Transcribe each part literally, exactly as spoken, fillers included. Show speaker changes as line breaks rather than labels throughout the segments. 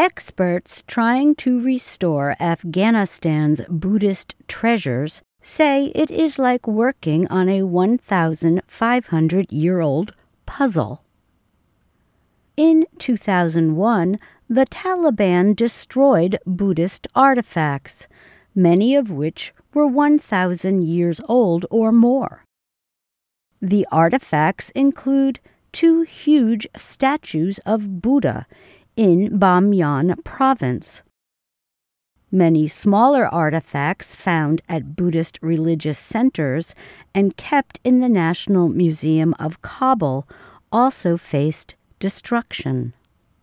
Experts trying to restore Afghanistan's Buddhist treasures say it is like working on a one thousand five hundred year old puzzle. In two thousand one, the Taliban destroyed Buddhist artifacts, many of which were one thousand years old or more. The artifacts include two huge statues of Buddha in Bamyan province. Many smaller artifacts found at Buddhist religious centers and kept in the National Museum of Kabul also faced destruction.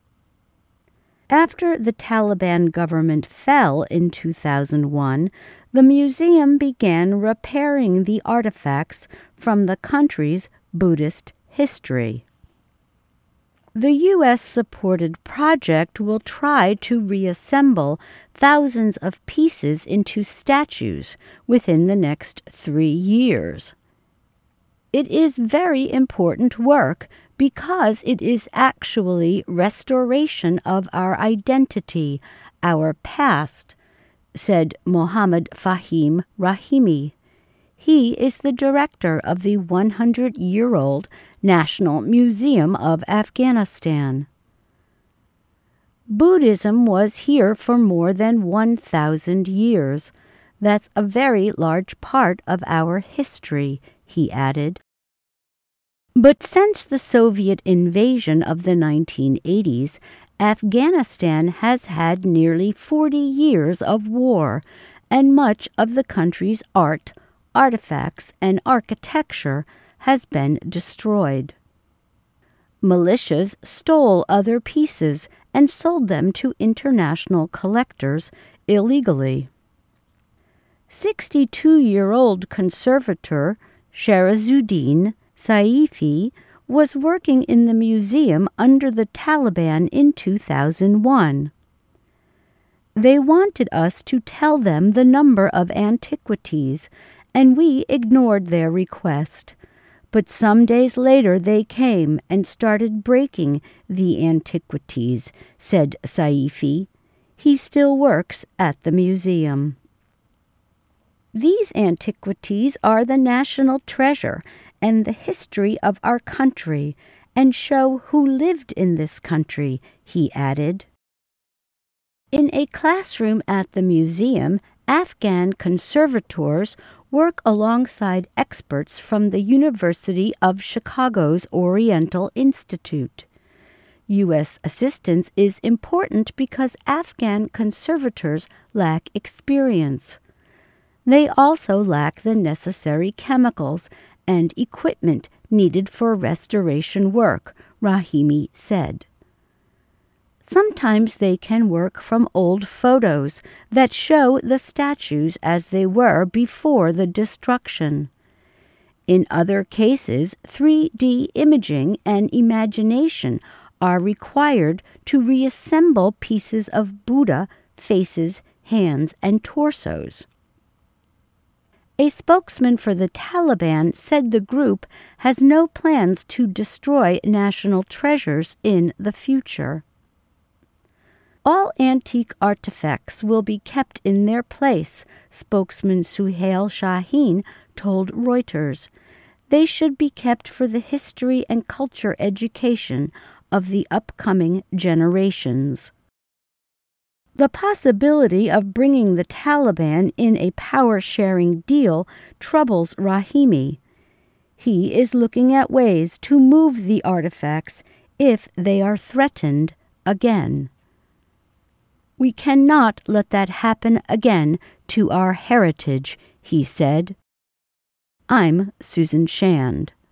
After the Taliban government fell in two thousand one, the museum began repairing the artifacts from the country's Buddhist history. The U S-supported project will try to reassemble thousands of pieces into statues within the next three years. It is very important work because it is actually restoration of our identity, our past, said Mohammad Fahim Rahimi. He is the director of the one hundred year old National Museum of Afghanistan. Buddhism was here for more than one thousand years. That's a very large part of our history, he added. But since the Soviet invasion of the nineteen eighties, Afghanistan has had nearly forty years of war, and much of the country's art, artifacts, and architecture has been destroyed. Militias stole other pieces and sold them to international collectors illegally. sixty-two-year-old conservator Sharazuddin Saifi was working in the museum under the Taliban in two thousand one. They wanted us to tell them the number of antiquities, and we ignored their request. But some days later they came and started breaking the antiquities, said Saifi. He still works at the museum. These antiquities are the national treasure and the history of our country, and show who lived in this country, he added. In a classroom at the museum, Afghan conservators work alongside experts from the University of Chicago's Oriental Institute. U S assistance is important because Afghan conservators lack experience. They also lack the necessary chemicals and equipment needed for restoration work, Rahimi said. Sometimes they can work from old photos that show the statues as they were before the destruction. In other cases, three D imaging and imagination are required to reassemble pieces of Buddha, faces, hands, and torsos. A spokesman for the Taliban said the group has no plans to destroy national treasures in the future. All antique artifacts will be kept in their place, spokesman Suhail Shaheen told Reuters. They should be kept for the history and culture education of the upcoming generations. The possibility of bringing the Taliban in a power-sharing deal troubles Rahimi. He is looking at ways to move the artifacts if they are threatened again. We cannot let that happen again to our heritage, he said. I'm Susan Shand.